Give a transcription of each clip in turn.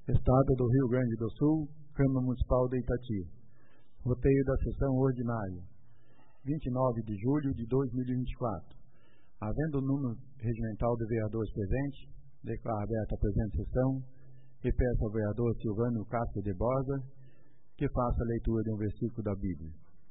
Estado do Rio Grande do Sul, Câmara Municipal de Itati. Roteio da sessão ordinária, 29 de julho de 2024. Havendo o número regimental de vereadores presentes, declaro aberta a presente sessão e peço ao vereador Silvano Castro de Borba que faça a leitura de um versículo da Bíblia.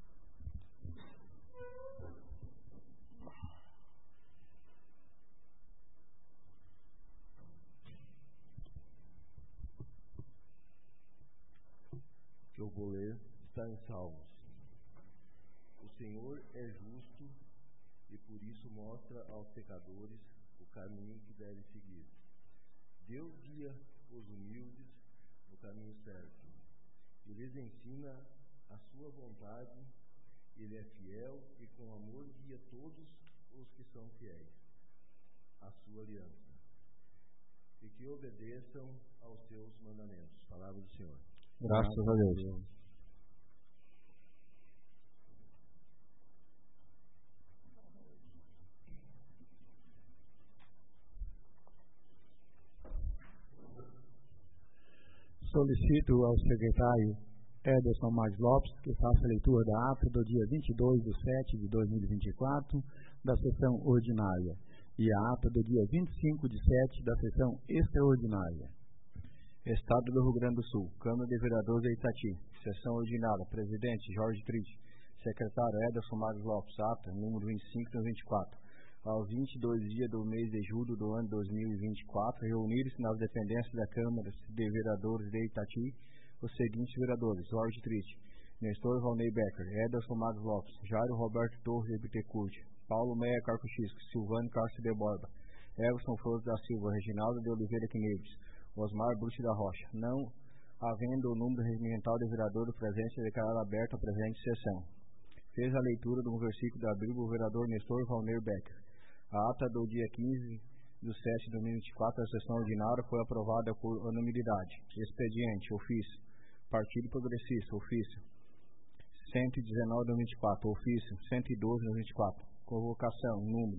Que eu vou ler está em Salmos. O Senhor é justo e por isso mostra aos pecadores o caminho que devem seguir. Deus guia os humildes no caminho certo e lhes ensina a sua vontade. Ele é fiel e com amor guia todos os que são fiéis à sua aliança e que obedeçam aos seus mandamentos. Palavra do Senhor. Graças a Deus. Solicito ao secretário Ederson Marques Lopes que faça a leitura da ata do dia 22/7/2024 da sessão ordinária e a ata do dia 25/7 da sessão extraordinária. Estado do Rio Grande do Sul, Câmara de Vereadores de Itati, sessão ordinária, presidente Jorge Triste, secretário Ederson Marques Lopes, ata número 25/24. Aos 22 dias do mês de julho do ano 2024, reunir-se nas dependências da Câmara de Vereadores de Itati os seguintes vereadores: Jorge Triste, Nestor Valnei Becker, Ederson Marques Lopes, Jairo Roberto Torres de Bittencourt, Paulo Meia Carcuchisco, Silvano Castro de Borba, Everson Flores da Silva, Reginaldo de Oliveira Quineves, Osmar Bruxo da Rocha. Não havendo o número regimental de vereadores presentes, declarar aberta a presente sessão. Fez a leitura do versículo da Bíblia o vereador Nestor Valnei Becker. A ata do dia 15/7/2024 da sessão ordinária foi aprovada por unanimidade. Expediente, ofício. Partido Progressista, ofício 119/24, ofício 112/24. Convocação, número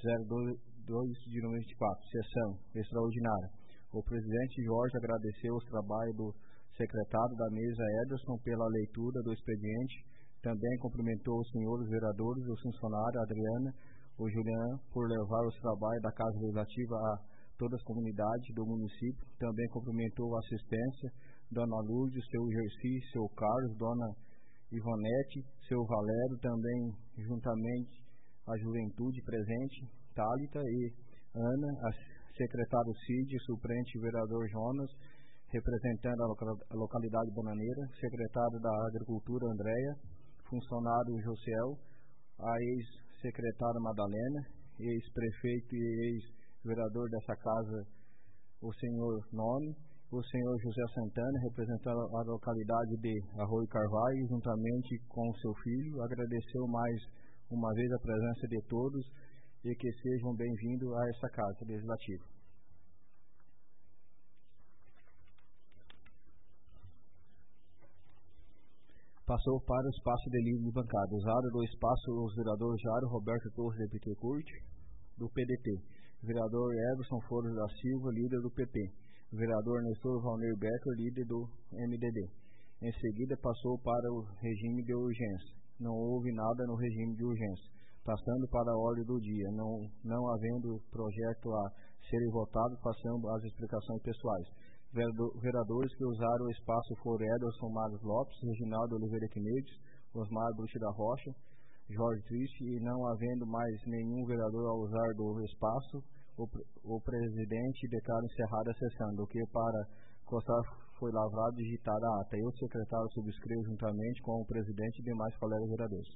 02/24, sessão extraordinária. O presidente Jorge agradeceu os trabalhos do secretário da mesa Ederson pela leitura do expediente. Também cumprimentou os senhores vereadores, os funcionários Adriana, o Julián, por levar os trabalhos da Casa Legislativa a todas as comunidades do município. Também cumprimentou a assistência, Dona Lourdes, seu Gersi, seu Carlos, Dona Ivonete, seu Valério, também juntamente a juventude presente, Tálita e Ana, a secretário Cid, suplente vereador Jonas, representando a localidade bananeira, secretário da Agricultura Andréia, funcionário Josiel, a ex-secretária Madalena, ex-prefeito e ex-vereador dessa casa, o senhor Nome, o senhor José Santana, representando a localidade de Arroio Carvalho, juntamente com o seu filho. Agradeceu mais uma vez a presença de todos e que sejam bem-vindos a essa Casa Legislativa. Passou para o espaço de livre de bancada. Usado do espaço os vereadores Jairo Roberto Torres de Bittencourt, do PDT. Vereador Everson Flores da Silva, líder do PP. Vereador Nestor Valnei Becker, líder do MDB. Em seguida, passou para o regime de urgência. Não houve nada no regime de urgência. Passando para a ordem do dia, não havendo projeto a serem votados, passamos às explicações pessoais. Vereadores que usaram o espaço foram Ederson Marques Lopes, Reginaldo Oliveira Quineves, Osmar Bruxo da Rocha, Jorge Triste, e não havendo mais nenhum vereador a usar do espaço, o presidente declara encerrada a sessão, do que para constar foi lavrado e digitada a ata. E o secretário subscreve juntamente com o presidente e demais colegas vereadores.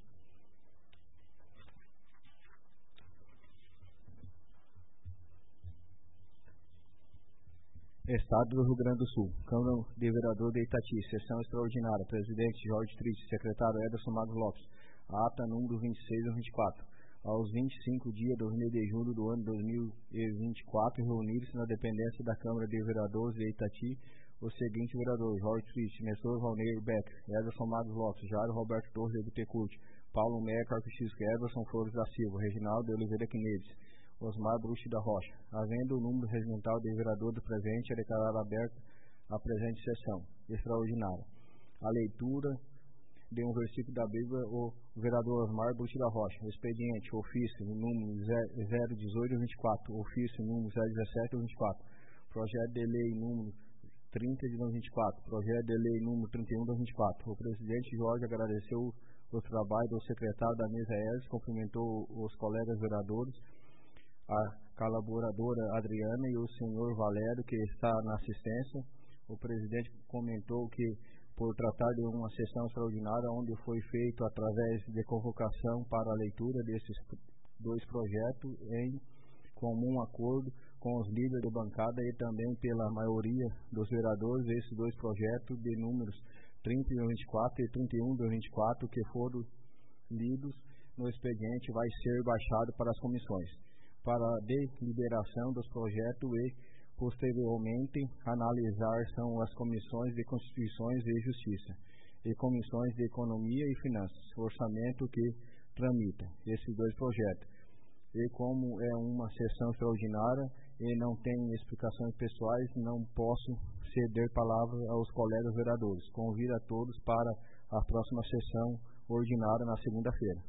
Estado do Rio Grande do Sul, Câmara de Vereadores de Itati, sessão extraordinária, presidente Jorge Triste, secretário Ederson Marques Lopes, ata número 26/24. Aos 25 dias do mês de julho do ano 2024, reunir-se na dependência da Câmara de Vereadores de Itati os seguintes vereadores: Jorge Triste, Nestor Valnei Becker, Ederson Marques Lopes, Jairo Roberto Torres de Bittencourt, Paulo Meia Carcuchisco, Everson Flores da Silva, Reginaldo de Oliveira Quineves, Osmar Bruxo da Rocha. Havendo o número regimental de vereadores presentes, é declarada aberta a presente sessão extraordinária. A leitura de um versículo da Bíblia, o vereador Osmar Butti da Rocha. Expediente, ofício número 018/24, ofício número 017/24, projeto de lei número 30/24, projeto de lei número 31/24. O presidente Jorge agradeceu o trabalho do secretário da mesa ERS, cumprimentou os colegas vereadores, a colaboradora Adriana e o senhor Valério, que está na assistência. O presidente comentou que, por tratar de uma sessão extraordinária, onde foi feito através de convocação para a leitura desses dois projetos em comum acordo com os líderes de bancada e também pela maioria dos vereadores, esses dois projetos de números 30/24 e 31/24 que foram lidos no expediente vai ser baixado para as comissões para a deliberação dos projetos e posteriormente analisar são as comissões de Constituições e Justiça e comissões de Economia e Finanças, orçamento que tramita esses dois projetos. E como é uma sessão extraordinária e não tem explicações pessoais, não posso ceder palavra aos colegas vereadores. Convido a todos para a próxima sessão ordinária na segunda-feira.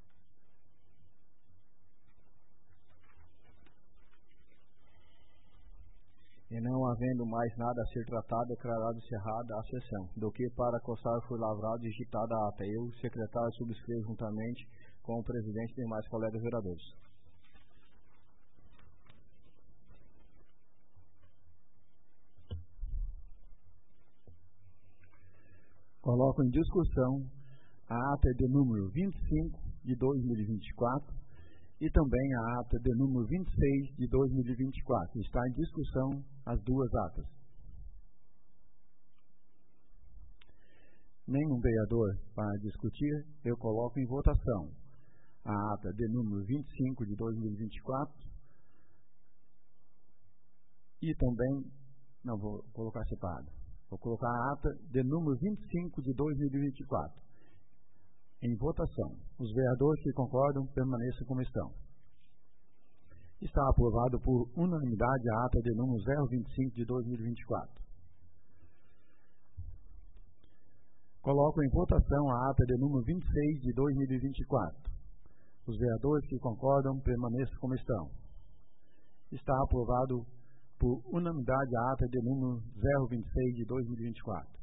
E não havendo mais nada a ser tratado, declarado encerrada a sessão. Do que para constar foi lavrado e digitada a ata. Eu, secretário, subscrevo juntamente com o presidente e demais colegas vereadores. Coloco em discussão a ata de número 25 de 2024 e também a ata de número 26 de 2024. Está em discussão as duas atas. Nenhum vereador para discutir, eu coloco em votação a ata de número 25 de 2024 e também, não vou colocar separado, vou colocar a ata de número 25 de 2024 em votação. Os vereadores que concordam permaneçam como estão. Está aprovado por unanimidade a ata de número 025 de 2024. Coloco em votação a ata de número 26 de 2024. Os vereadores que concordam permaneçam como estão. Está aprovado por unanimidade a ata de número 026 de 2024.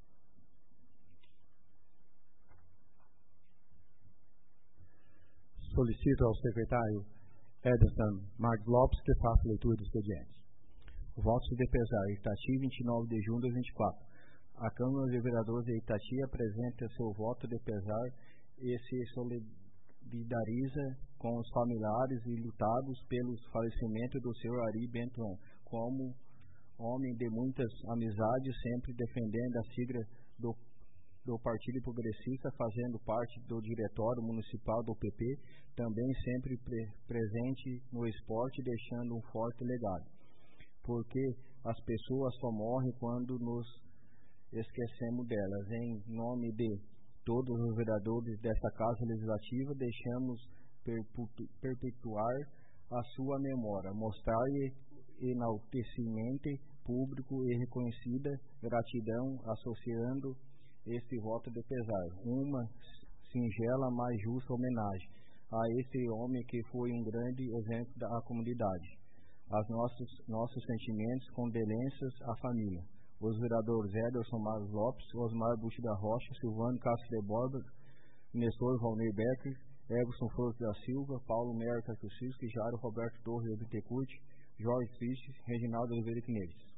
Solicito ao secretário Ederson Marques Lopes que faça a leitura do expediente. O voto de pesar, Itati, 29 de junho de 2024. A Câmara de Vereadores de Itati apresenta seu voto de pesar e se solidariza com os familiares e lutados pelo falecimento do Sr. Ari Benton, como homem de muitas amizades, sempre defendendo a sigla do Partido Progressista, fazendo parte do Diretório Municipal do PP, também sempre presente no esporte, deixando um forte legado. Porque as pessoas só morrem quando nos esquecemos delas. Em nome de todos os vereadores desta Casa Legislativa, deixamos perpetuar a sua memória, mostrar-lhe enaltecimento público e reconhecida gratidão, associando este voto de pesar, uma singela, mas justa homenagem a este homem que foi um grande exemplo da comunidade. Nossos sentimentos, condolências à família. Os vereadores Ederson Marques Lopes, Osmar Butti da Rocha, Silvano Castro de Borba, Nestor Valnir Becker, Everson Flores da Silva, Paulo Merca Francisco, Jairo Roberto Torres de Bittencourt, Jorge Triste, Reginaldo Oliveira Neves.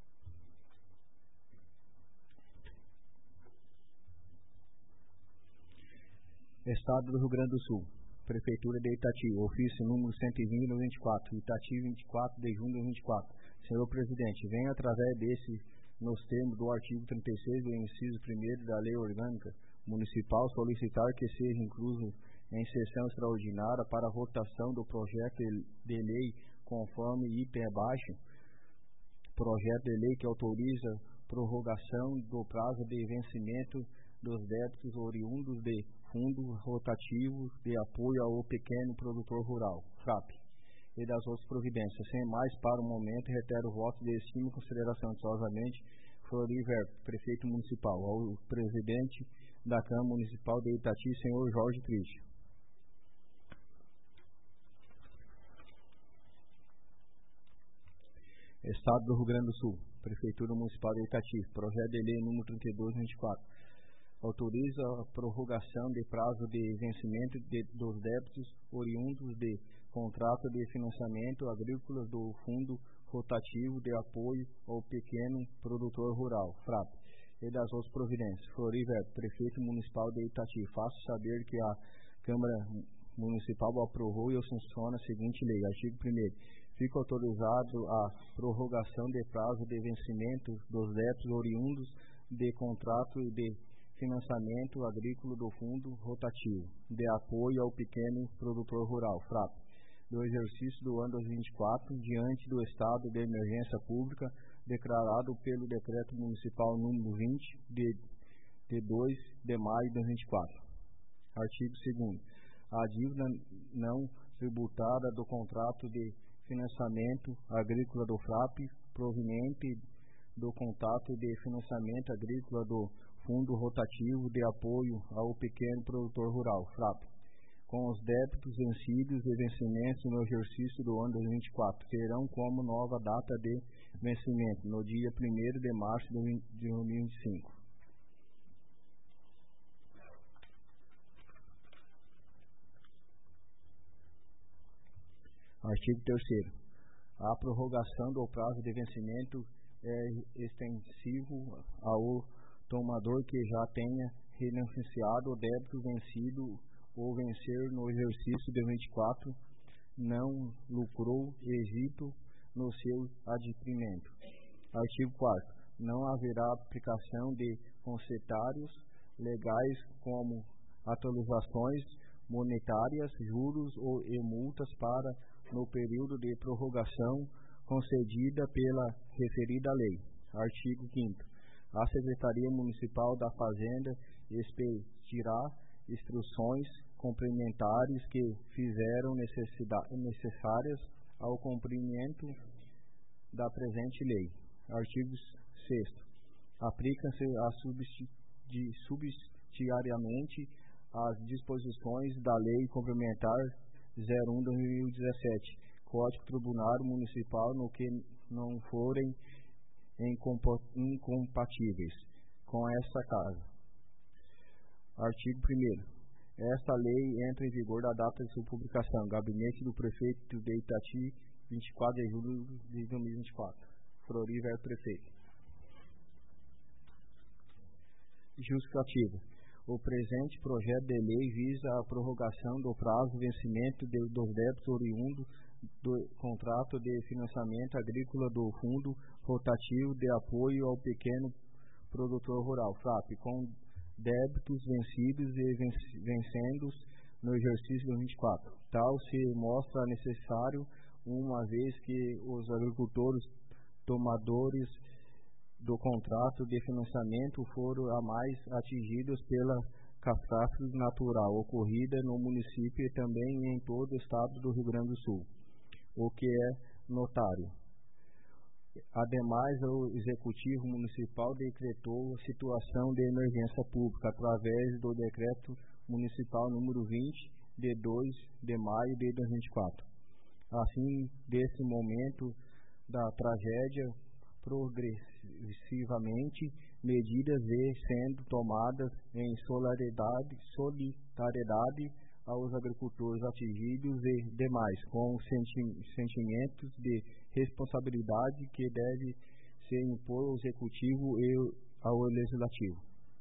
Estado do Rio Grande do Sul, Prefeitura de Itati, ofício número 120/24, Itati, 24 de junho de 2024. Senhor Presidente, venho através desse, nos termos do artigo 36 do inciso 1º da Lei Orgânica Municipal, solicitar que seja incluso em sessão extraordinária para a votação do projeto de lei conforme item abaixo, projeto de lei que autoriza prorrogação do prazo de vencimento dos débitos oriundos de fundos rotativos de apoio ao pequeno produtor rural, FRAP, e das outras providências. Sem mais, para o momento, reitero o voto de estima e consideração. Diçosamente, Floriver, prefeito municipal, ao presidente da Câmara Municipal de Itati, senhor Jorge Triste. Estado do Rio Grande do Sul, Prefeitura Municipal de Itati, projeto de lei número 3224, autoriza a prorrogação de prazo de vencimento dos débitos oriundos de contrato de financiamento agrícola do Fundo Rotativo de Apoio ao Pequeno Produtor Rural, FRAP, e das outras providências. Floriver, prefeito municipal de Itati, faço saber que a Câmara Municipal aprovou e sanciona a seguinte lei. Artigo 1º. Fica autorizado a prorrogação de prazo de vencimento dos débitos oriundos de contrato de financiamento agrícola do Fundo Rotativo de Apoio ao Pequeno Produtor Rural, FRAP, do exercício do ano 2024, diante do estado de emergência pública declarado pelo Decreto Municipal número 20, de 2 de maio de 2024. Artigo 2º. A dívida não tributada do contrato de financiamento agrícola do FRAP, proveniente do contrato de financiamento agrícola do Fundo Rotativo de Apoio ao Pequeno Produtor Rural, FRAP, com os débitos vencidos e vencimentos no exercício do ano 2024, terão como nova data de vencimento no dia 1º de março de 2025. Artigo 3º. A prorrogação do prazo de vencimento é extensivo ao tomador que já tenha renunciado o débito vencido ou vencer no exercício de 24, não lucrou êxito no seu adquirimento. Artigo 4º. Não haverá aplicação de concessionários legais como atualizações monetárias, juros e multas para no período de prorrogação concedida pela referida lei. Artigo 5º. A Secretaria Municipal da Fazenda expedirá instruções complementares que fizeram necessárias ao cumprimento da presente lei. Artigo 6º. Aplica-se subsidiariamente as disposições da Lei Complementar 01/2017, Código Tributário Municipal, no que não forem incompatíveis com essa casa. Artigo 1º. Esta lei entra em vigor da data de sua publicação. Gabinete do Prefeito de Itati, 24 de julho de 2024. Floriver, prefeito. Justificativa. O presente projeto de lei visa a prorrogação do prazo de vencimento dos débitos oriundos do contrato de financiamento agrícola do Fundo Rotativo de Apoio ao Pequeno Produtor Rural, FRAP, com débitos vencidos e vencendo no exercício de 24. Tal se mostra necessário, uma vez que os agricultores tomadores do contrato de financiamento foram a mais atingidos pela catástrofe natural ocorrida no município e também em todo o estado do Rio Grande do Sul, o que é notário. Ademais, o Executivo Municipal decretou a situação de emergência pública através do Decreto Municipal número 20, de 2 de maio de 2024. Assim, desse momento da tragédia, progressivamente, medidas vêm sendo tomadas em solidariedade aos agricultores atingidos e demais, com sentimentos de responsabilidade que deve ser impor ao Executivo e ao Legislativo.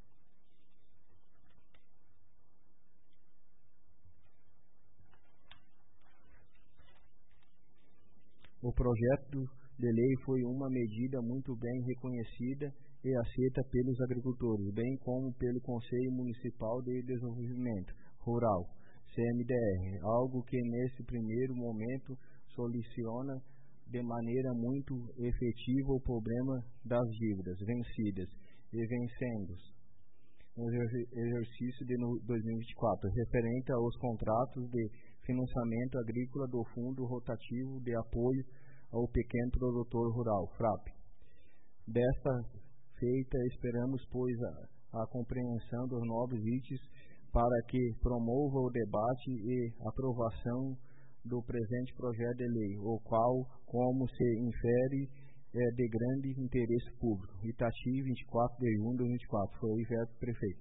O projeto de lei foi uma medida muito bem reconhecida e aceita pelos agricultores, bem como pelo Conselho Municipal de Desenvolvimento Rural, CMDR, algo que nesse primeiro momento soluciona de maneira muito efetiva o problema das dívidas vencidas e vencendo no exercício de 2024, referente aos contratos de financiamento agrícola do Fundo Rotativo de Apoio ao Pequeno Produtor Rural, FRAP. Desta feita, esperamos, pois, a compreensão dos novos itens para que promova o debate e aprovação do presente projeto de lei, o qual, como se infere, é de grande interesse público. Itati, 24 de junho de 2024. Foi o veto do prefeito.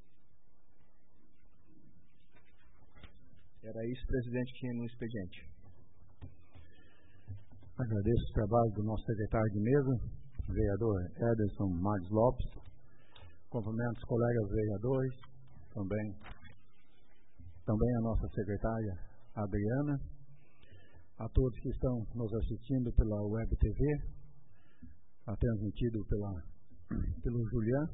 Era isso, presidente, que tinha no expediente. Agradeço o trabalho do nosso secretário de mesa, o vereador Ederson Marques Lopes. Cumprimento os colegas vereadores, também a nossa secretária Adriana, a todos que estão nos assistindo pela Web TV, transmitido pelo Julian.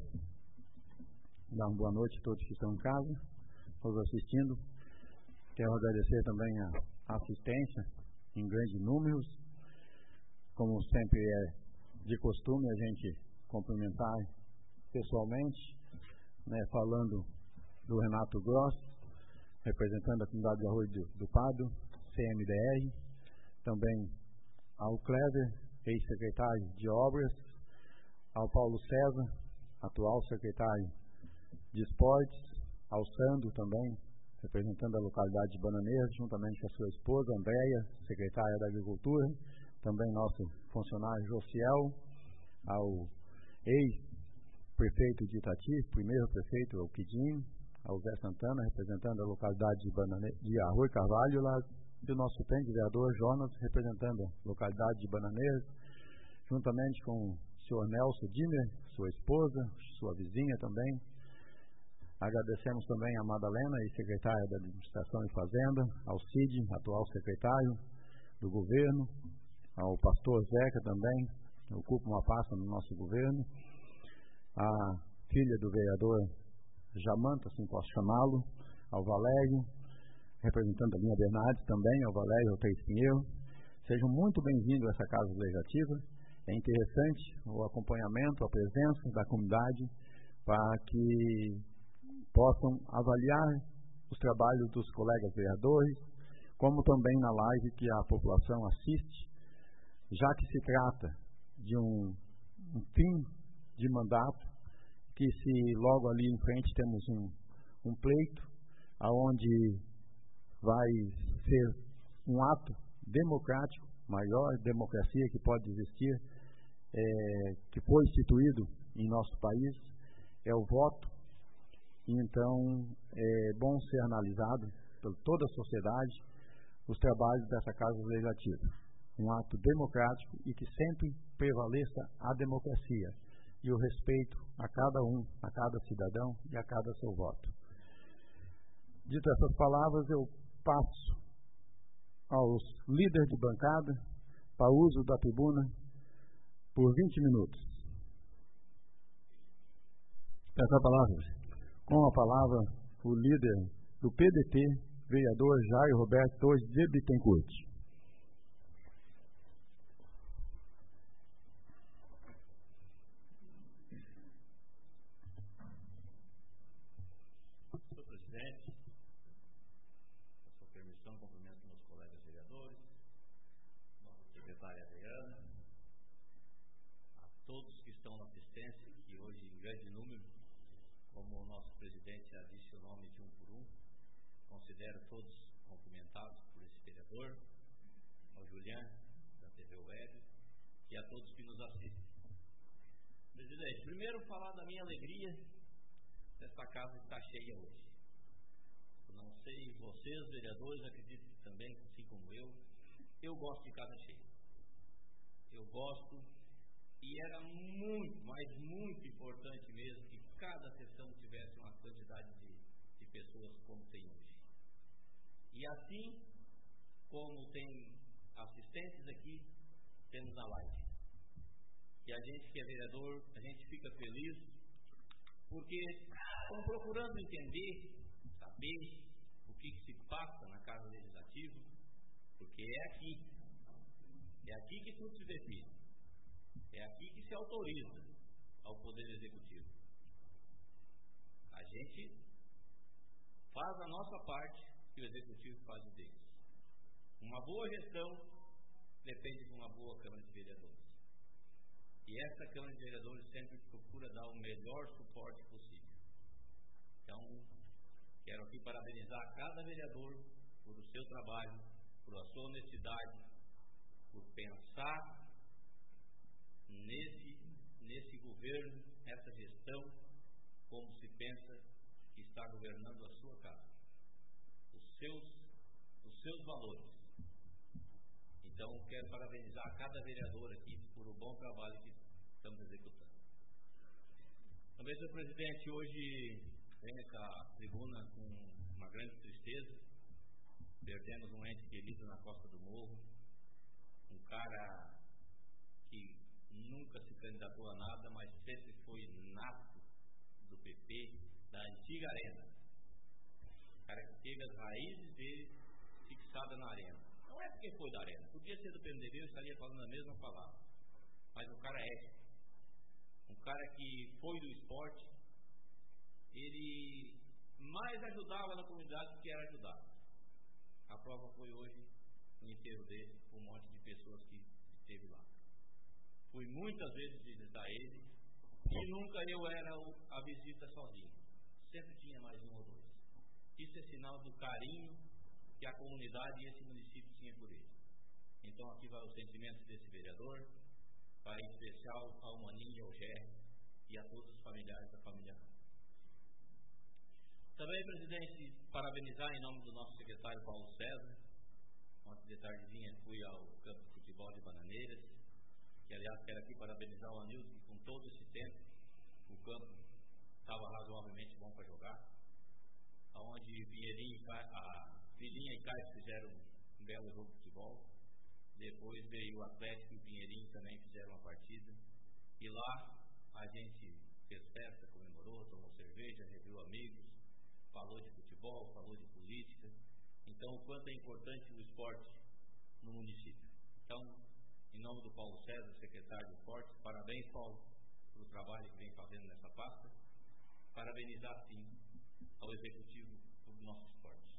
Dá uma boa noite a todos que estão em casa, nos assistindo. Quero agradecer também a assistência em grandes números. Como sempre é de costume, a gente cumprimentar pessoalmente, falando do Renato Gross, representando a comunidade de Arroio do Pardo, CMDR, também ao Clever, ex-secretário de Obras, ao Paulo César, atual secretário de Esportes, ao Sandro também, representando a localidade de Bananeiras, juntamente com a sua esposa, Andréia, secretária da Agricultura, também nosso funcionário Josiel, ao ex-prefeito de Itati, primeiro prefeito, o Quidinho, ao Zé Santana, representando a localidade de Arroio Carvalho, lá do nosso suplente vereador Jonas, representando a localidade de Bananeiras, juntamente com o senhor Nelson Dimmer, sua esposa, sua vizinha também. Agradecemos também a Madalena, ex-secretária da Administração e Fazenda, ao Cid, atual secretário do governo, ao pastor Zeca também, que ocupa uma pasta no nosso governo, a filha do vereador Jamanta, assim posso chamá-lo, ao Valério, representando a linha Bernardes também, ao Valério, ao Teis Pinheiro. Sejam muito bem-vindos a essa Casa Legislativa. É interessante o acompanhamento, a presença da comunidade para que possam avaliar os trabalhos dos colegas vereadores, como também na live que a população assiste, já que se trata de um fim de mandato, que se logo ali em frente temos um pleito, aonde vai ser um ato democrático, maior democracia que pode existir, que foi instituído em nosso país, é o voto. Então, é bom ser analisado por toda a sociedade os trabalhos dessa Casa Legislativa. Um ato democrático e que sempre prevaleça a democracia e o respeito a cada um, a cada cidadão e a cada seu voto. Dito essas palavras, eu passo aos líderes de bancada para uso da tribuna por 20 minutos. Peço a palavra. Com a palavra, o líder do PDT, vereador Jair Roberto Torres de Bittencourt. Senhor presidente, com sua permissão, cumprimento meus colegas vereadores, nossa secretária Adriana, a todos que estão na assistência, que hoje em grande número, como o nosso presidente já disse o nome de um por um, considero todos cumprimentados por esse vereador, ao Julian, da TV Web, e a todos que nos assistem. Presidente, primeiro falar da minha alegria dessa casa estar cheia hoje. Eu não sei, vocês, vereadores, acredito que também, assim como eu gosto de casa cheia. Eu gosto, e era muito, mas muito importante mesmo que cada sessão tivesse uma quantidade de pessoas como tem hoje. E assim como tem assistentes aqui, temos na live. E a gente que é vereador, a gente fica feliz, porque estão procurando entender, saber o que se passa na Casa Legislativa, porque é aqui que tudo se define, é aqui que se autoriza ao Poder Executivo. A gente faz a nossa parte e o Executivo faz o deles. Uma boa gestão depende de uma boa Câmara de Vereadores. E essa Câmara de Vereadores sempre procura dar o melhor suporte possível. Então, quero aqui parabenizar cada vereador por o seu trabalho, por a sua honestidade, por pensar nesse governo, nessa gestão, como se pensa que está governando a sua casa, os seus valores. Então, quero parabenizar cada vereador aqui por o bom trabalho que estamos executando. Também, senhor presidente, hoje vem essa tribuna com uma grande tristeza. Perdemos um ente querido na Costa do Morro, um cara que nunca se candidatou a nada, mas sempre foi nato do PP, da antiga Arena. O cara que teve as raízes dele fixadas na Arena. Não é porque foi da Arena, podia ser do PMDB, eu estaria falando a mesma palavra. Mas um cara ético, um cara que foi do esporte, ele mais ajudava na comunidade do que era ajudado. A prova foi hoje, no enterro dele, um monte de pessoas que esteve lá. Fui muitas vezes visitar ele e nunca eu era a visita sozinho. Sempre tinha mais um ou dois. Isso é sinal do carinho que a comunidade e esse município tinha por ele. Então aqui vai o sentimento desse vereador, vai em especial ao Maninho, ao Gé e a todos os familiares da família. Também, presidente, parabenizar em nome do nosso secretário Paulo César. Ontem de tardezinha fui ao campo de futebol de Bananeiras, que aliás quero aqui parabenizar o Anildo, que com todo esse tempo o campo estava razoavelmente bom para jogar, onde Filhinha e Caio fizeram um belo jogo de futebol. Depois veio o Atlético e o Pinheirinho também fizeram uma partida. E lá a gente fez festa, comemorou, tomou cerveja, reviu amigos, falou de futebol, falou de política. Então, o quanto é importante o esporte no município. Então, em nome do Paulo César, secretário do Esporte, parabéns, Paulo, pelo trabalho que vem fazendo nessa pasta. Parabenizar, sim, ao Executivo por nosso esporte.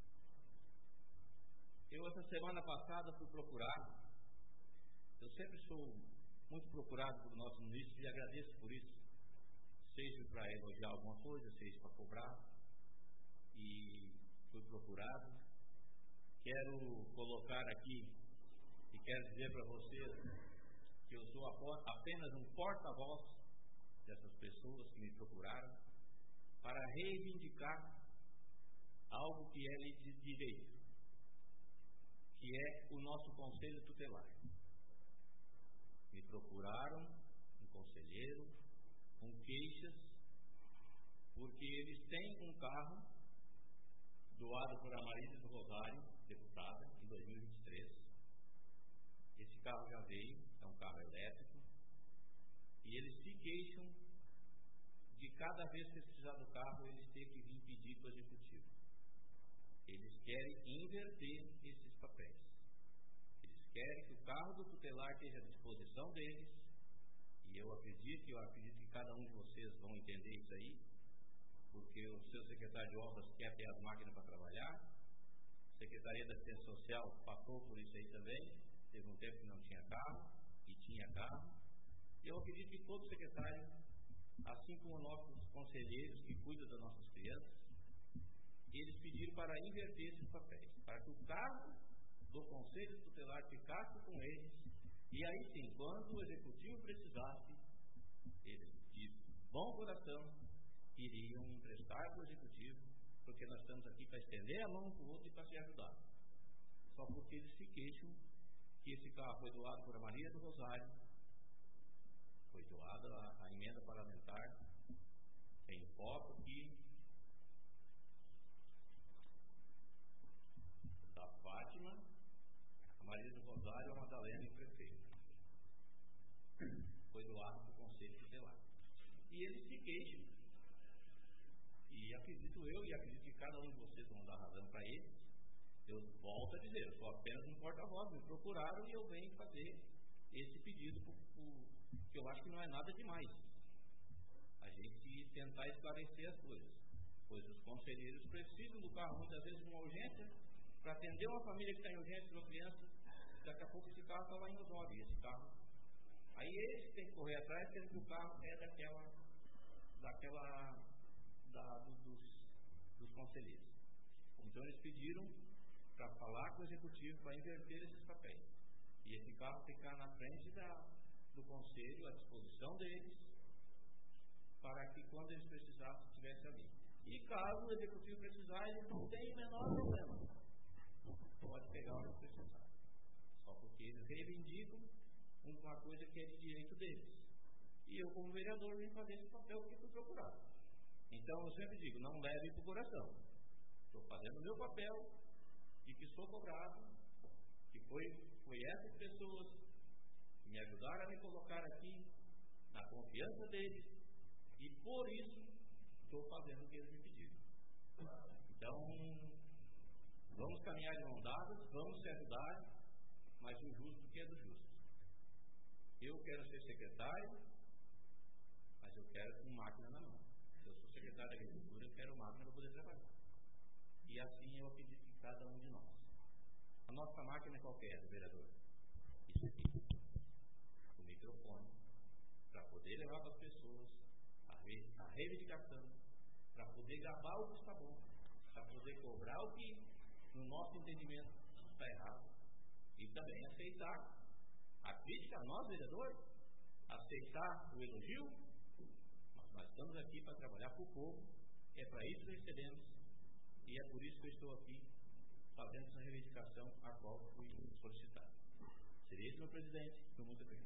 Eu, essa semana passada, fui procurado. Eu sempre sou muito procurado pelo nosso município e agradeço por isso. Seja para elogiar alguma coisa, seja para cobrar. E fui procurado. Quero colocar aqui e quero dizer para vocês que eu sou apenas um porta-voz dessas pessoas que me procuraram para reivindicar algo que é lei de direito, que é o nosso conselho tutelar. Me procuraram, um conselheiro, com queixas, porque eles têm um carro doado por Amarília do Rosário, deputada, em 2023. Esse carro já veio, é um carro elétrico, e eles se queixam de cada vez que precisar do carro, eles têm que vir pedir para o executivo. Eles querem inverter esses papéis. Eles querem que o carro do tutelar esteja à disposição deles, e eu acredito que cada um de vocês vão entender isso aí, porque o seu secretário de obras quer ter as máquinas para trabalhar, a Secretaria da Assistência Social passou por isso aí também, teve um tempo que não tinha carro, e tinha carro, e eu acredito que todo secretário, assim como nossos conselheiros que cuidam das nossas crianças, eles pediram para inverter esses papéis, para que o cargo do Conselho Tutelar ficasse com eles, e aí sim, quando o Executivo precisasse, eles de bom coração iriam emprestar para o Executivo, porque nós estamos aqui para estender a mão para o outro e para se ajudar. Só porque eles se queixam que esse carro foi doado por Maria do Rosário, foi doada a emenda parlamentar, tem foto aqui da Fátima, a Maria do Rosário, a Madalena e o prefeito. Foi doado para o Conselho Tutelar. E eles se queixam. E acredito eu, e acredito que cada um de vocês vão dar razão para eles. Eu volto a dizer, eu sou apenas um porta-voz, me procuraram e eu venho fazer esse pedido, que eu acho que não é nada demais. A gente tentar esclarecer as coisas, pois os conselheiros precisam do carro muitas vezes de uma urgência, para atender uma família que está em urgência de uma criança, daqui a pouco esse carro está lá em Osório, e esse carro, aí eles têm que correr atrás, sendo que o carro é dos conselheiros. Então eles pediram para falar com o executivo para inverter esses papéis. E esse carro ficar na frente do conselho, à disposição deles, para que quando eles precisassem, estivesse ali. E caso o executivo precisar, ele não tem o menor problema. Pode pegar o que precisar. Só porque eles reivindicam uma coisa que é de direito deles. E eu, como vereador, vim fazer esse papel porque fui procurado. Então, eu sempre digo, não leve para o coração. Estou fazendo o meu papel e que sou cobrado, que foi essas pessoas que me ajudaram a me colocar aqui, na confiança deles, e por isso estou fazendo o que eles me pediram. Então, vamos caminhar de mão dadas, vamos se ajudar, mas o justo que é do justo. Eu quero ser secretário, mas eu quero com máquina na mão. Se eu sou secretário da Agricultura, eu quero máquina para poder trabalhar. E assim eu acredito que cada um de nós. A nossa máquina é qualquer, vereador. Isso aqui. O microfone, para poder levar para as pessoas a reivindicação, para poder gabar o que está bom, para poder cobrar o que, no nosso entendimento, está errado. E também aceitar a crítica a nós, vereadores, aceitar o elogio, mas nós estamos aqui para trabalhar para o povo, é para isso que recebemos, e é por isso que eu estou aqui fazendo essa reivindicação a qual fui solicitado. Seria isso, meu presidente, com muita pena.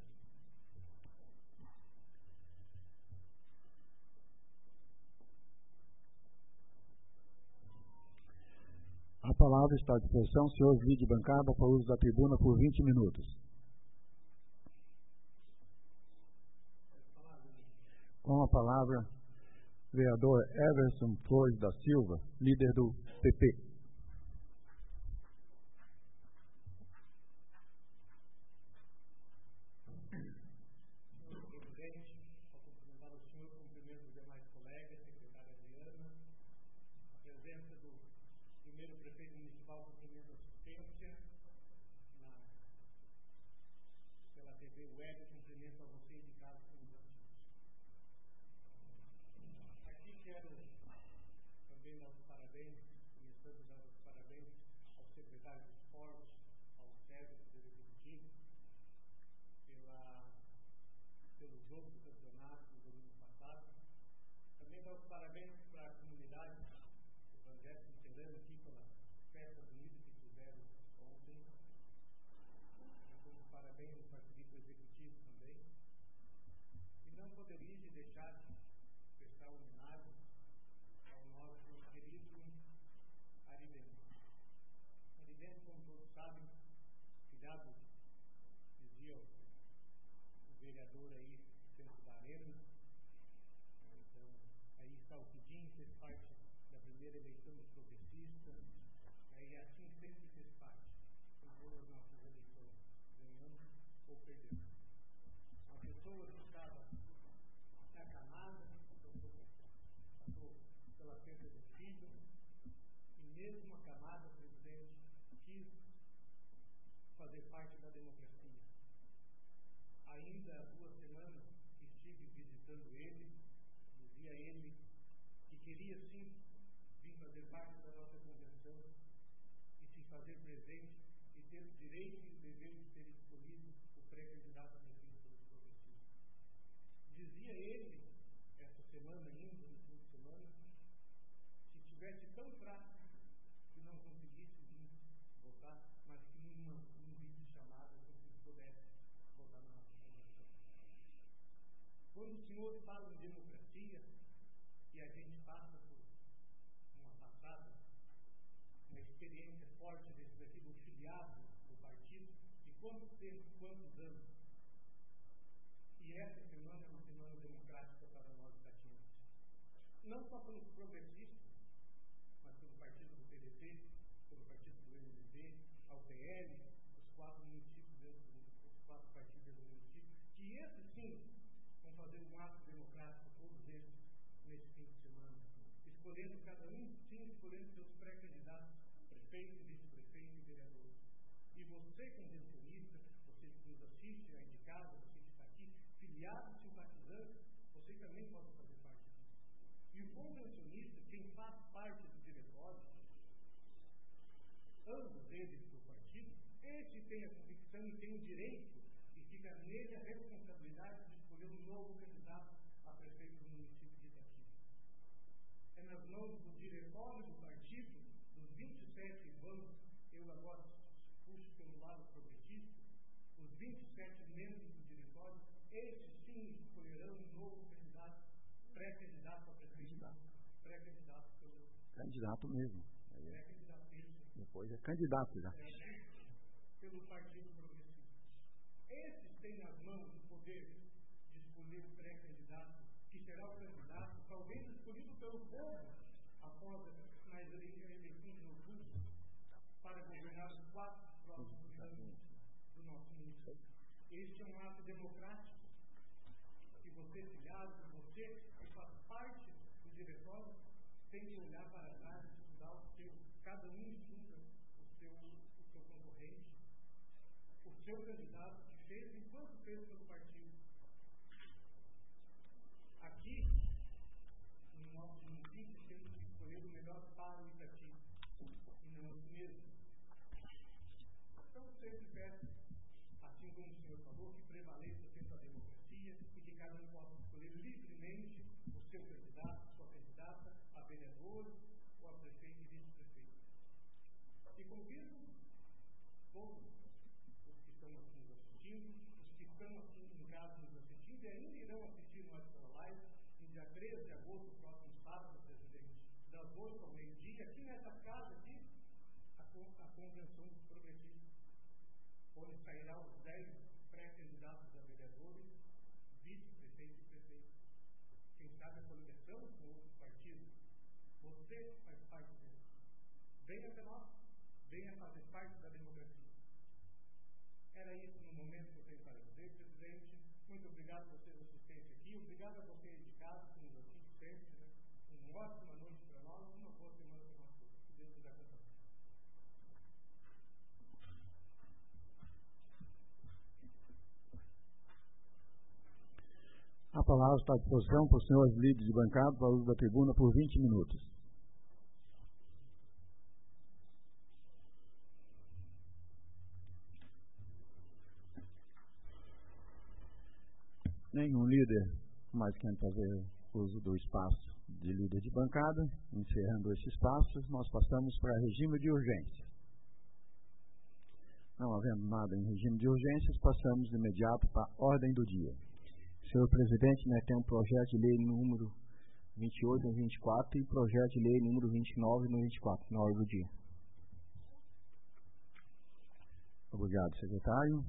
A palavra está à disposição, senhores líderes de bancada, para o uso da tribuna por 20 minutos. Com a palavra, vereador Everson Flores da Silva, líder do PP. Você, convencionista, você que nos assiste aí de casa, você que está aqui, faz parte do diretório, ambos eles do partido, este tem a convicção e tem o direito, e fica nele a responsabilidade de escolher um novo candidato a prefeito do município de Itati. É nas mãos do diretório do partido, dos 27 bancos, eu agora puxo pelo lado progressista, os 27 membros do diretório, estes sim escolherão um novo candidato, pré-candidato a prefeito. Pré-candidato pelo... Candidato mesmo. Pré-candidato mesmo. Depois é candidato já. Pelo Partido Progressista. Estes têm nas mãos o poder de escolher o pré-candidato, que será o candidato, talvez escolhido pelo povo, após as eleições de outubro, para governar os 4 próximos anos do nosso município. Este é um ato democrático que você, filiado, você que faz parte do diretório, tem que olhar para trás e estudar o seu, cada um estuda o seu concorrente, o seu candidato que fez enquanto fez pelo partido. Aqui, no nosso município, temos que escolher o melhor para o Itati, e não os mesmos. Então, sempre peço, assim como o senhor falou, que prevaleça sempre a democracia e que cada um possa escolher livremente o seu candidato, sua candidata, a vereador ou a prefeito e vice-prefeito. E convido todos os que estão aqui nos assistindo, os que estão aqui em casa nos assistindo e ainda irão assistir no Extra Live, no dia 13 de agosto, próximo sábado, presidente, das 8 ao meio-dia, aqui nessa casa, aqui, a convenção dos progressistas, onde sairá os 10 pré-candidatos a vereadores, vice-prefeito e prefeito. Quem sabe a coligação com outros partidos, você faz parte dele. Venha até nós, venha fazer parte da democracia. Era isso no momento que eu tenho para dizer, presidente. Muito obrigado por sua assistência aqui, obrigado a você de casa que nos assiste sempre. Né? Uma ótima noite para nós, uma boa semana para nós todos. Que Deus nos acompanhe. A palavra está à disposição para os senhores líderes de bancada para o uso da tribuna por 20 minutos. Nenhum líder mais quer fazer uso do espaço de líder de bancada. Encerrando esse espaço, nós passamos para regime de urgência. Não havendo nada em regime de urgências, passamos de imediato para a ordem do dia. Senhor presidente, nós temos projeto de lei número 28 no 24 e projeto de lei número 29 no 24, na ordem do dia. Obrigado, secretário.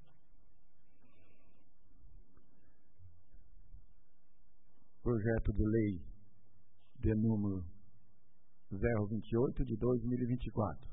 Projeto de lei de número 028 de 2024.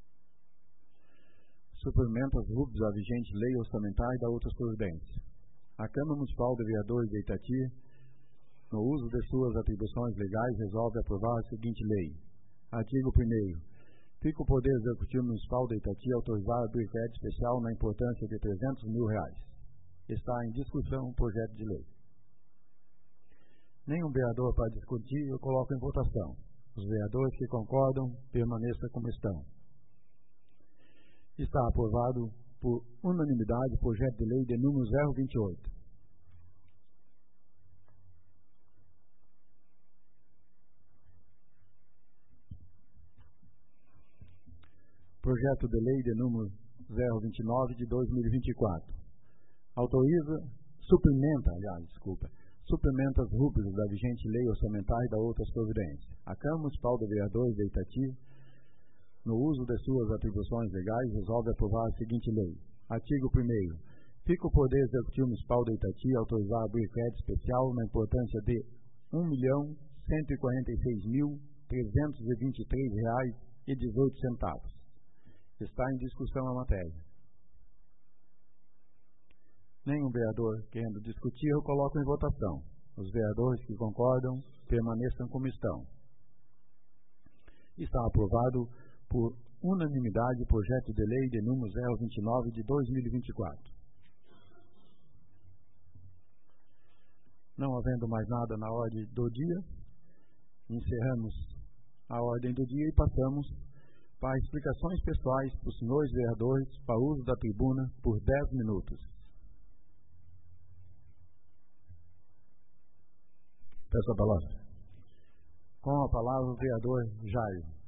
Suplementa as RUPs à vigente lei orçamentária e da outras providências. A Câmara Municipal de Vereadores de Itati, no uso de suas atribuições legais, resolve aprovar a seguinte lei. Artigo 1º. Fica o Poder Executivo Municipal de Itati autorizar a abrir crédito especial na importância de R$300 mil. Está em discussão o projeto de lei. Nenhum vereador para discutir, eu coloco em votação. Os vereadores que concordam, permaneçam como estão. Está aprovado por unanimidade o projeto de lei de número 028. Projeto de lei de número 029 de 2024. Suplementa as rubricas da vigente lei orçamentária e da outras providências. A Câmara Municipal de Vereadores de Itati, no uso de suas atribuições legais, resolve aprovar a seguinte lei. Artigo 1º. Fica o Poder Executivo Municipal de Itati autorizar a abrir crédito especial na importância de R$1.146.323,18. Está em discussão a matéria. Nenhum vereador querendo discutir, eu coloco em votação. Os vereadores que concordam, permaneçam como estão. Está aprovado por unanimidade o projeto de lei de número 029 de 2024. Não havendo mais nada na ordem do dia, encerramos a ordem do dia e passamos para explicações pessoais para os senhores vereadores para uso da tribuna por 10 minutos. Peço a palavra. Com a palavra o vereador Jair.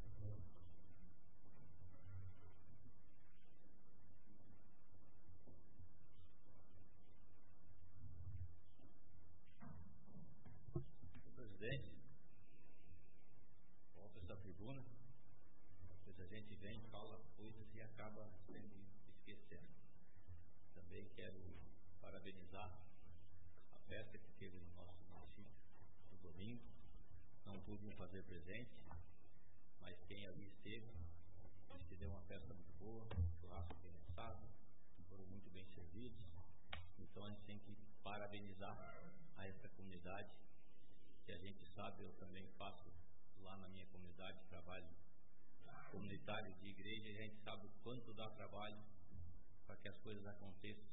Fazer presente, mas quem ali esteve, se deu uma festa muito boa, churrasco bem assado, foram muito bem servidos. Então a gente tem que parabenizar a essa comunidade, que a gente sabe, eu também faço lá na minha comunidade trabalho comunitário de igreja, e a gente sabe o quanto dá trabalho para que as coisas aconteçam,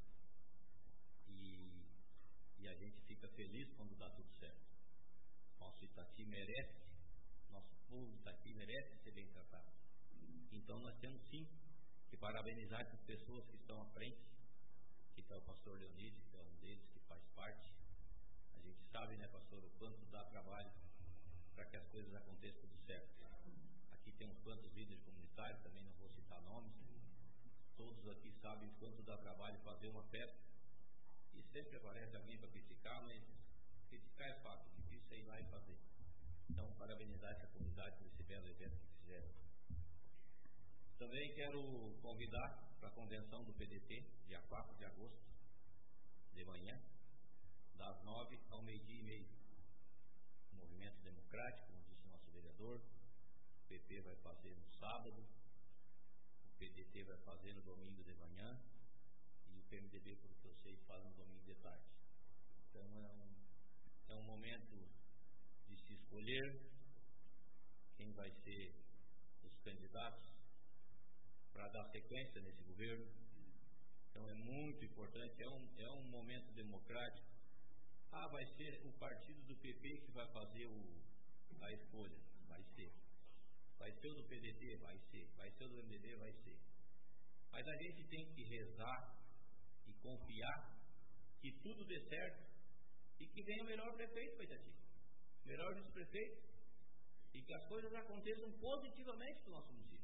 e a gente fica feliz quando dá tudo certo. Nosso Itati merece, nosso povo Itati merece ser bem tratado. Então nós temos sim que parabenizar essas pessoas que estão à frente, que está o pastor Leonísio, que é um deles que faz parte. A gente sabe, né, pastor, o quanto dá trabalho para que as coisas aconteçam tudo certo. Aqui tem uns quantos líderes comunitários, também não vou citar nomes. Todos aqui sabem o quanto dá trabalho fazer uma festa, e sempre aparece alguém para criticar, mas criticar é fácil, difícil é ir lá e fazer. Então, parabenizar essa comunidade por esse belo evento que fizeram. Também quero convidar para a convenção do PDT, dia 4 de agosto, de manhã, das 9 ao 12h30. Movimento Democrático, como disse o nosso vereador, o PP vai fazer no sábado, o PDT vai fazer no domingo de manhã, e o PMDB, pelo que eu sei, faz no domingo de tarde. Então, é um momento de se escolher quem vai ser os candidatos para dar sequência nesse governo. Então é muito importante, é um momento democrático. Vai ser o partido do PP que vai fazer a escolha. Vai ser. Vai ser o do PDT? Vai ser. Vai ser o do MDB? Vai ser. Mas a gente tem que rezar e confiar que tudo dê certo e que venha o melhor prefeito para Itati, melhor vice-prefeito, e que as coisas aconteçam positivamente no nosso município.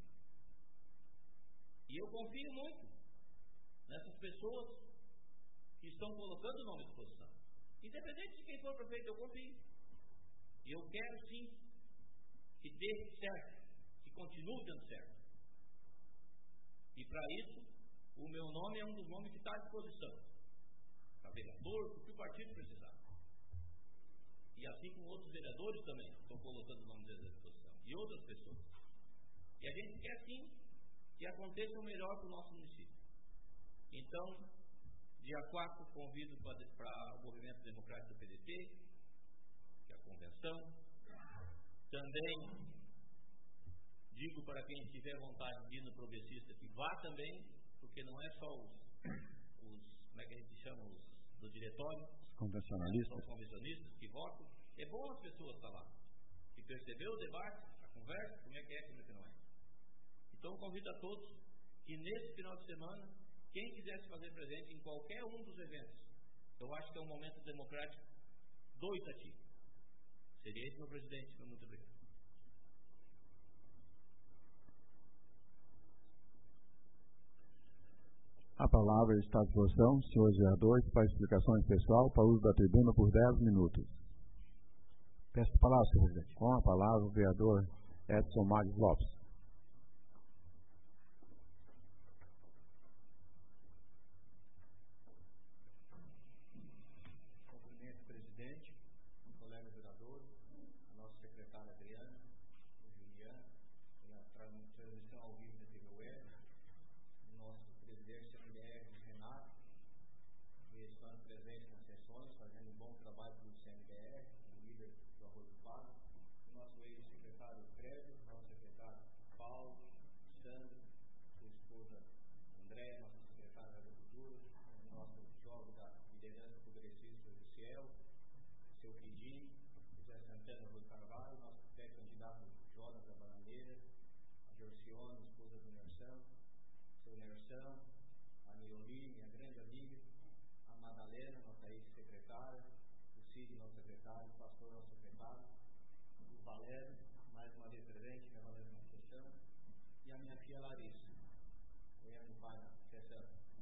E eu confio muito nessas pessoas que estão colocando o nome à disposição. Independente de quem for prefeito, eu confio. E eu quero sim que dê certo, que continue dando certo. E para isso, o meu nome é um dos nomes que está à disposição. Para vereador, o que o partido precisar. E assim como outros vereadores também estão colocando o nome deles à disposição. E outras pessoas. E a gente quer sim que aconteça o melhor para o nosso município. Então, dia 4, convido para o Movimento Democrático do PDT, que é a convenção. Também digo para quem tiver vontade de ir no progressista que vá também, porque não é só os como é que a gente chama, os do diretório, Convencionalistas. Os convencionistas que votam. É bom as pessoas estar lá, que percebeu o debate, a conversa, como é que não é. Então convido a todos que nesse final de semana, quem quisesse fazer presente em qualquer um dos eventos, eu acho que é um momento democrático do Itati. Seria esse meu presidente, muito obrigado. A palavra está à disposição, senhores vereadores, para explicações pessoal, para uso da tribuna por 10 minutos. Peço a palavra, senhor presidente. Com a palavra, o vereador Edson Magos Lopes. Cumprimento o presidente, colegas vereadores, a nossa secretária Adriana, o Juliano, pela transmissão ao vivo da TV Web, o nosso presidente da CNDR, Renato, que estão presentes nas sessões, fazendo um bom trabalho do CNDR, o líder do Arroio do Pago, o nosso ex-secretário Fred, o nosso secretário Paulo, Sandra, sua esposa André, nossa secretária da Agricultura, o nosso jovem da liderança progressista, o Ciel, seu Quindinho, fizesse Santana do Carvalho, nosso pré-candidato Jonas da Bananeira, a Jorcione, esposa do Nerção, seu Nerção, a Neoli, minha grande amiga, a Madalena, nossa ex-secretária, o Cid, nosso secretário, o pastor, nosso secretário, o Valério, mais uma vez presente, minha Valéria na sessão, e a minha filha Larissa, ganhando pai na sessão.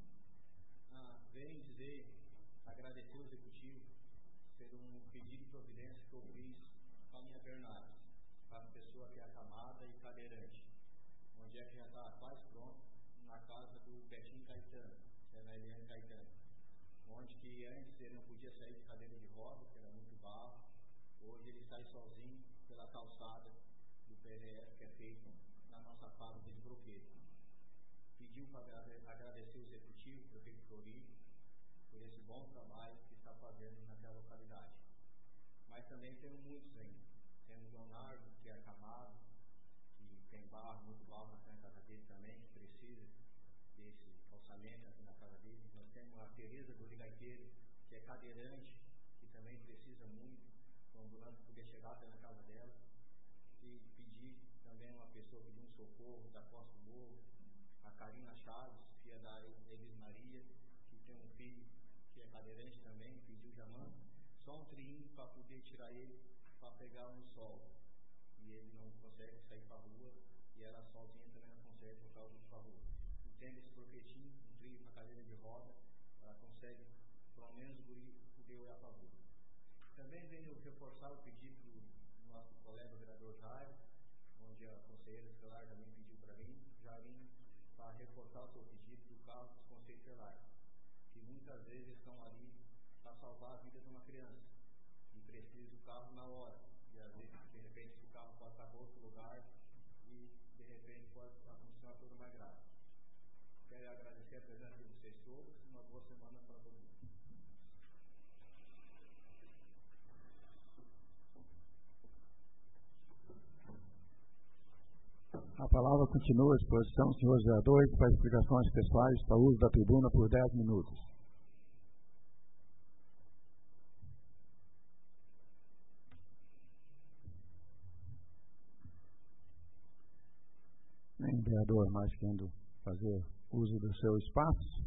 Venho dizer, agradecer o executivo pelo pedido de providência que eu fiz com a minha Bernardes, para a pessoa que é acamada e cadeirante, onde é que já está quase pronto, na casa do Betinho Caetano, que é na Eliane Caetano, onde que antes ele não podia sair de cadeira de roda, que era muito barro, hoje ele sai sozinho pela calçada do PRF, que é feito na nossa fábrica de broqueiro. Pediu para agradecer o executivo, o prefeito Florido, por esse bom trabalho que está fazendo naquela localidade. Mas também temos muitos ainda. Temos o Leonardo, que é acamado, que tem barro, muito barro na casa dele também, que precisa desse calçamento aqui na casa dele. Nós temos a Tereza do Ligaiteiro, que é cadeirante, que também precisa muito, para a ambulância poder chegar até na casa dela. E pedir também uma pessoa que deu um socorro da Costa do Morro, a Karina Chaves, filha da Elis Maria, que tem um filho que é cadeirante também, pediu Jamã, só um triinho para poder tirar ele, para pegar no sol. E ele não consegue sair para a rua, e ela sozinha também não consegue por causa de para a rua. E tendo esse profetinho, um trio para cadeira de roda, ela consegue, pelo menos, poder olhar para a rua. Também venho reforçar o pedido do nosso colega, o vereador Jairo, onde a conselheira escolar também pediu para mim, já vim para reforçar o seu pedido do carro dos conselhos escolares, que muitas vezes estão ali para salvar a vida de uma criança e precisa do carro na hora, e às vezes de repente o carro pode estar em outro lugar e de repente pode acontecer uma coisa mais grave. Quero agradecer a presença de vocês todos e uma boa semana para todo mundo. A palavra continua à disposição, senhores vereadores, para explicações pessoais, para uso da tribuna por 10 minutos. Nem vereador mais querendo fazer uso do seu espaço.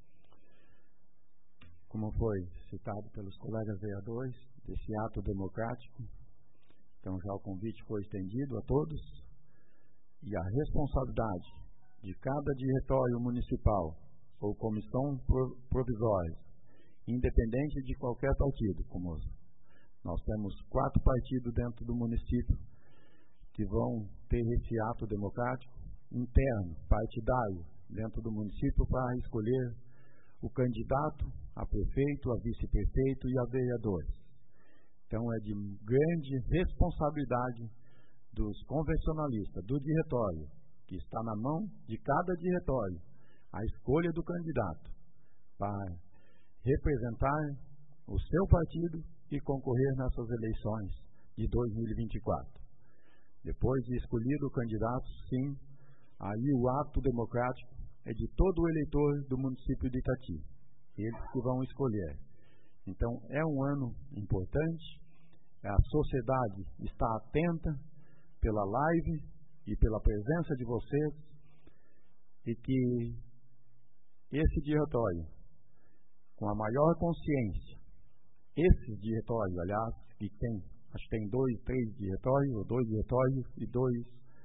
Como foi citado pelos colegas vereadores, desse ato democrático, então já o convite foi estendido a todos. E a responsabilidade de cada diretório municipal ou comissão provisória, independente de qualquer partido, como nós temos 4 partidos dentro do município que vão ter esse ato democrático interno, partidário, dentro do município para escolher o candidato a prefeito, a vice-prefeito e a vereadores. Então é de grande responsabilidade dos convencionalistas, do diretório, que está na mão de cada diretório, a escolha do candidato para representar o seu partido e concorrer nessas eleições de 2024. Depois de escolhido o candidato, sim, aí o ato democrático é de todo o eleitor do município de Itati, eles que vão escolher. Então é um ano importante, a sociedade está atenta pela live e pela presença de vocês, e que esse diretório, com a maior consciência, esse diretório, aliás, que tem, acho que tem 2, 3 diretórios, ou 2 diretórios e 2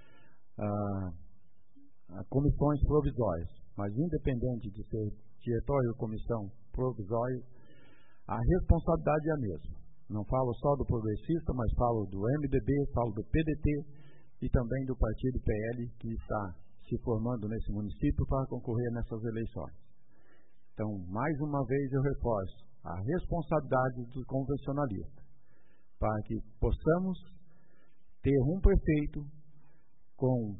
comissões provisórias, mas independente de ser diretório ou comissão provisória, a responsabilidade é a mesma. Não falo só do progressista, mas falo do MDB, falo do PDT e também do partido PL, que está se formando nesse município para concorrer nessas eleições. Então, mais uma vez eu reforço a responsabilidade do convencionalista, para que possamos ter um prefeito com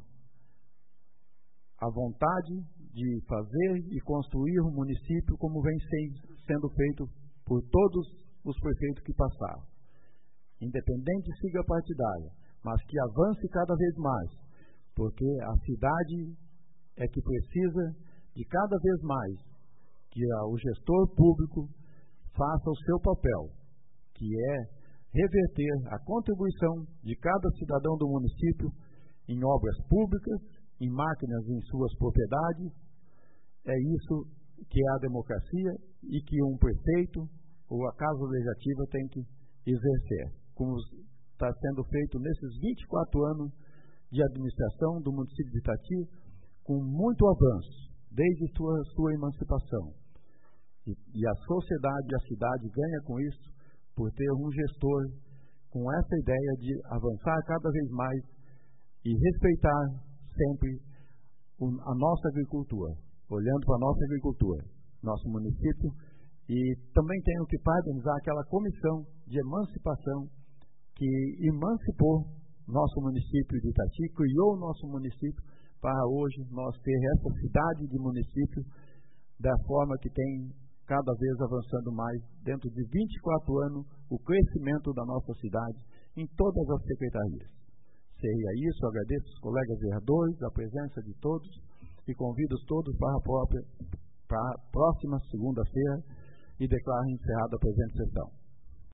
a vontade de fazer e construir um município como vem sendo feito por todos os prefeitos que passaram, independente de sigla partidária, mas que avance cada vez mais, porque a cidade é que precisa de cada vez mais que o gestor público faça o seu papel, que é reverter a contribuição de cada cidadão do município em obras públicas, em máquinas em suas propriedades. É isso que é a democracia e que um prefeito ou a Casa Legislativa tem que exercer, como está sendo feito nesses 24 anos de administração do município de Itati, com muito avanço, desde sua emancipação. E a sociedade e a cidade ganha com isso, por ter um gestor com essa ideia de avançar cada vez mais e respeitar sempre a nossa agricultura, olhando para a nossa agricultura, nosso município. E também tenho que parabenizar aquela comissão de emancipação que emancipou nosso município de Itati, criou o nosso município para hoje nós ter essa cidade de município da forma que tem cada vez avançando mais, dentro de 24 anos, o crescimento da nossa cidade em todas as secretarias. Seria isso, agradeço aos colegas vereadores, a presença de todos e convido todos para a próxima segunda-feira e declaro encerrada a presente sessão.